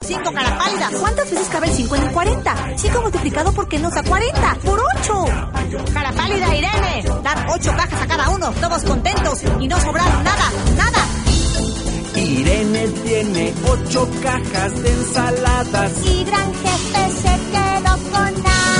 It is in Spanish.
5, cara pálida. ¿Cuántas veces cabe el 5 en el 40? 5 multiplicado por qué nos da 40. ¡Por 8! Cara pálida, Irene. Dar 8 cajas a cada uno, todos contentos y no sobraron nada. Irene tiene 8 cajas de ensaladas. Y gran jefe se quedó con nada.